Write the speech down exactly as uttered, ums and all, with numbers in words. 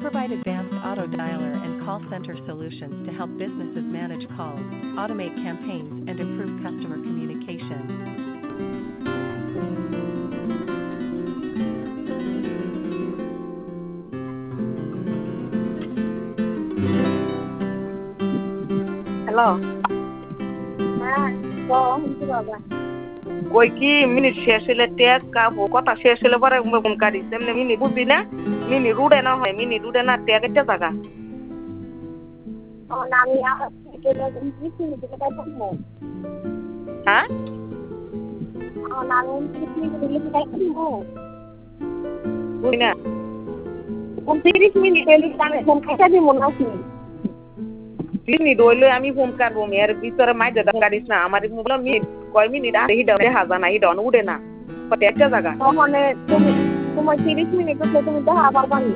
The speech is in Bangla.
provide advanced auto dialer and call center solutions to help businesses manage calls, automate campaigns, and improve customer communication. Hello হ্যাঁ কম কি বাবা কই কি মিনিট শেষ হলে টেক কাবো কথা শেষ হলে পরে ফোন কাটিস এমনি মিনি বুঝবি না মিনি রুডে না হয় মিনি রুডে না টেক একটা জায়গা আমার নামি আমার থেকে ইংলিশ মিডিয়ামে পড়াবো হ্যাঁ আমার নামি ইংলিশ মিডিয়ামে পড়াবো বুঝি না তিরিশ মিনিট এলি আমি ফোন কাটা দিব না কি মিনি রইলে আমি ফোন কাটবো মেয়ের ভিতরে মাই দাদা কাটিস না আমার মোবাইল মিনিট কয় মিনিট আর এই ডরে হাজার না এই ডন উড়ে না কত একটা জায়গা মানে তুমি তোমার তিরিশ মিনিট হচ্ছে তুমি তো আবার বানি